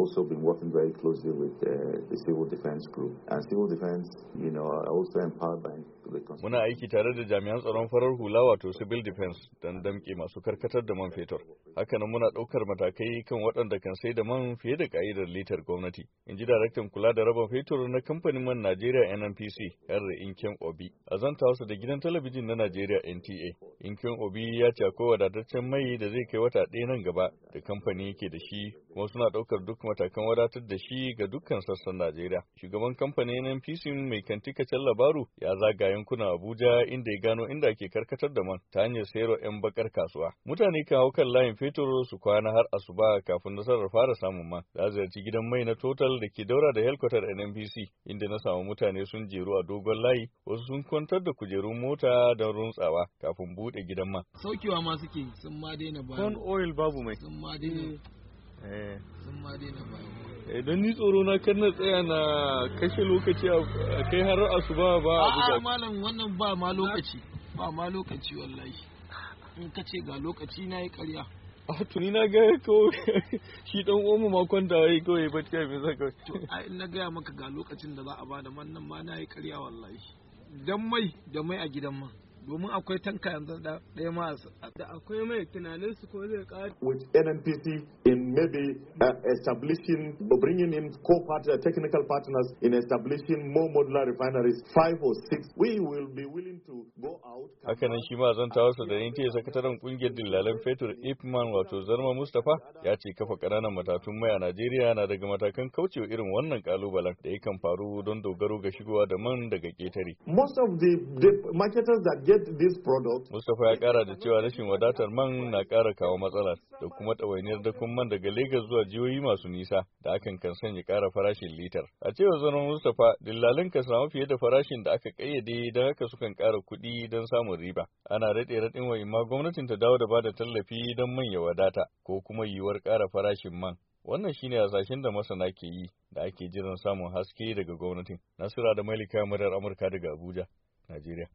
also been working very closely with the Civil Defense Group. And Civil Defense, are also empowered by the Constitution. Muna aiki tare da jami'an tsaron farar hula wato Civil Defense don damƙe masu karkatar da man fetur. Hakanan muna ɗaukar matakai kan waɗanda kan sai da man fiye da ƙa'idar litar gwamnati. In ji daraktan kula da raba fetur na kamfanin man Najeriya NNPC, Henry Inkem Obi. A zanta wasu da gidan talabijin na Najeriya NTA. Inkem Obi ya ce akwai wadataccen mai da zai kai wata ɗaya nan gaba da kamfani yake da shi, kuma suna ɗaukar duk matakan wadatar da shi ga dukkan sassan Najeriya. Shugaban kamfanin NNPC mai kanti Kacel Labaru ya zaga yankunan Abuja inda ya gano inda ake karkatar da man ta hanyar sayarwa 'yan bakar kasuwa. Mutane kan hau kan layin fetur su kwana har asuba kafin nasarar fara samun man. Da ziyarci gidan mai na Total da ke daura da helkwatar NNPC inda na samu mutane sun jeru a dogon layi, wasu sun kwantar da kujerun mota don runtsawa kafin buɗe gidan man. Saukewa ma suke sun ma daina ba. Corn oil babu mai. Sun ma daina. Sun ma daina ba. Don ni tsoro na kan na tsaya na kashe lokaci a kai har asuba ba a buga. Malam wannan ba ma lokaci wallahi. In ka ce ga lokaci na yi ƙarya. Tuni na ga ko shi dan uwanmu ma kwanta yayi kawai bacci mai zaka. To ai na gaya maka ga lokacin da za a bada man nan ma na yi ƙarya wallahi. Dan mai a gidan man. Domin akwai tanka yanzu da ɗaya ma da akwai mai tunanin su ko zai ƙara. With NNPC in maybe establishing or bringing in technical partners in establishing more modular refineries, 5 or 6, we will be willing to go out. Hakanan shi ma zan tawarsa da yanke sakataren kungiyar dillalan fetur Ipman wato Zarma Mustapha ya ce kafa ƙananan matatun mai a Najeriya na daga matakan kaucewa irin wannan kalubalen da yakan faru don dogaro ga shigowa da man daga ƙetare. Most of the marketers that get this product. Mustapha ya kara da cewa rashin wadatar man na kara kawo matsalar da kuma ɗawainiyar dakon man daga Lagos zuwa jihohi masu nisa da hakan kan sanya kara farashin litar. A cewar Zarma Mustapha, dillalin ka samu fiye da farashin da aka kayyade don haka sukan kara kuɗi don samun riba. Ana raɗin wa imma gwamnatin ta dawo da bada tallafi don man ya wadata ko kuma yiwuwar kara farashin man. Wannan shine hasashen da masana ke yi da ake jiran samun haske daga gwamnatin. Nasira da Malika murar Amurka daga Abuja, Najeriya.